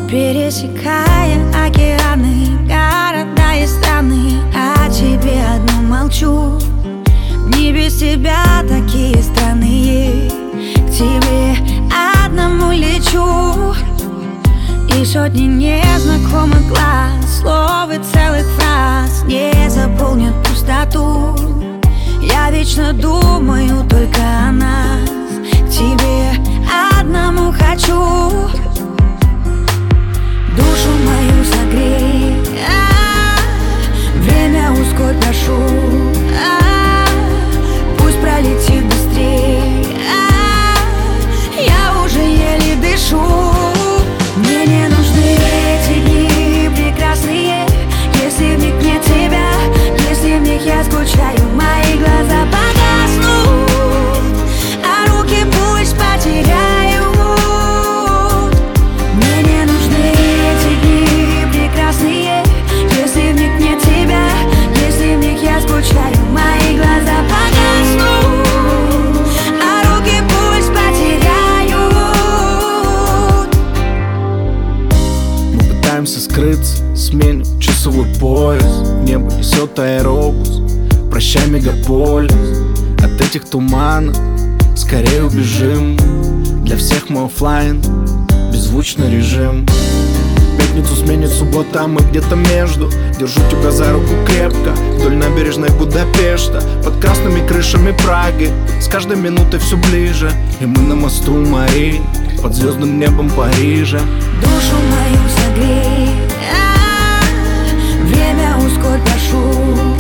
пересекая океаны, города и страны. О тебе одну молчу, не без тебя такие странные. К тебе одному лечу, и сотни незнакомых глаз, слов и целых фраз не заполнят пустоту. Я вечно думаю только о нас, к тебе одному хочу. Душу мою согрей, время ускорь, прошу. Пусть пролетит быстрей, я уже еле дышу. Мне не нужны эти дни прекрасные, если в них нет тебя, если в них я скучаю, мои глаза погаснут, а руки пусть потеряют. Мне не нужны эти дни прекрасные, если в них нет тебя, если в них я скучаю, мои глаза погаснут, а руки пусть потеряют. Мы пытаемся скрыться, сменим часовой пояс, небо несет аэробус, прощай, мегаполис. От этих туманов скорее убежим, для всех мы оффлайн, беззвучный режим. Пятницу сменит суббота, а мы где-то между. Держу тебя за руку крепко вдоль набережной Будапешта, под красными крышами Праги, с каждой минутой все ближе. И мы на мосту Мари, под звездным небом Парижа. Душу мою согрей, время ускорь, прошу.